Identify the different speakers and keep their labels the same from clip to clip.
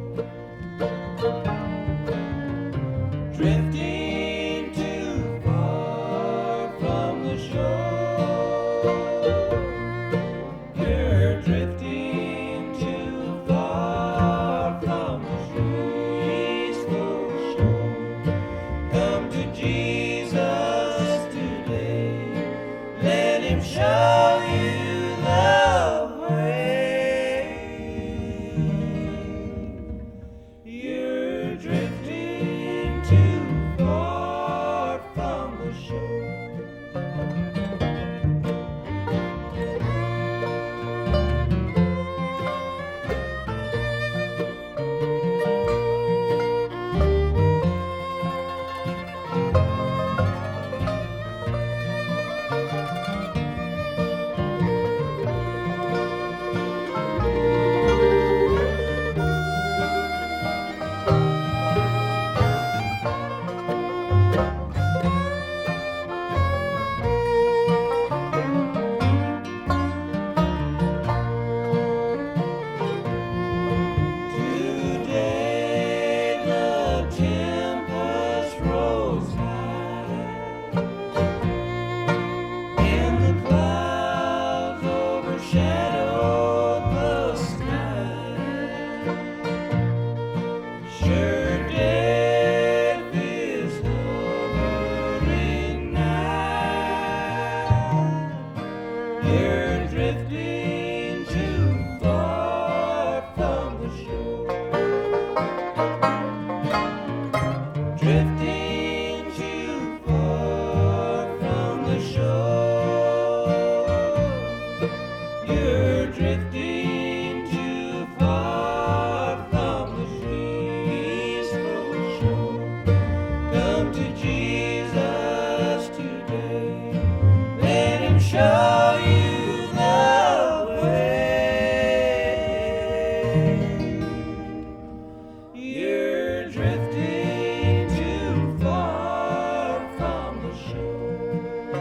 Speaker 1: Drifting too far from the shore. You're drifting too far from the peaceful shore. Come to Jesus today. Let Him show you the way. You're drifting too far from the shore. Today the tempest rose high, and the clouds overshadowed the sky. Sure, death is hovering nigh. You're drifting too far from the shore. Drifting too far from the shore. You're drifting too far from the peaceful shore. Come to Jesus today. Let Him show you the way. You're drifting too far from the shore.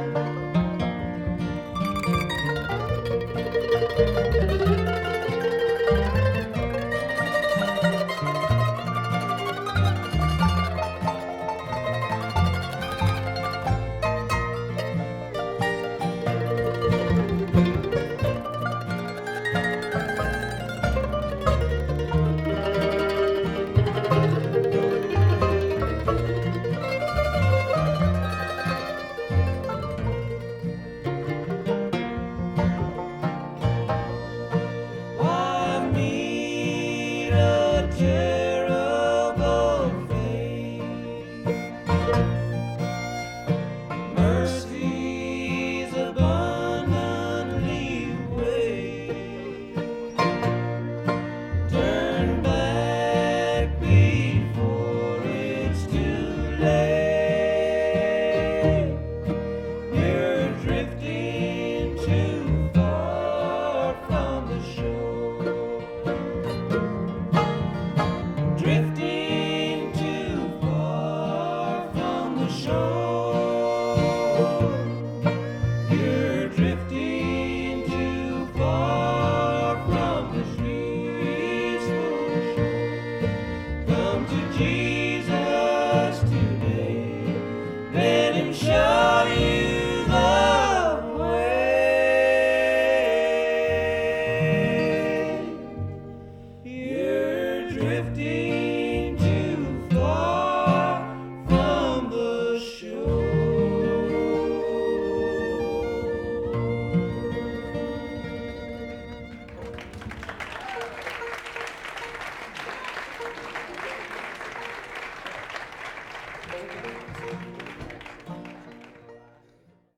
Speaker 1: I meet a terrible fate. Mercies abundantly wait. Turn back before it's too late. You're drifting too far from the shore. Drifting too far from the shore. You're drifting too far from the peaceful shore. Come to Jesus today. Let Him show you the way. You're drifting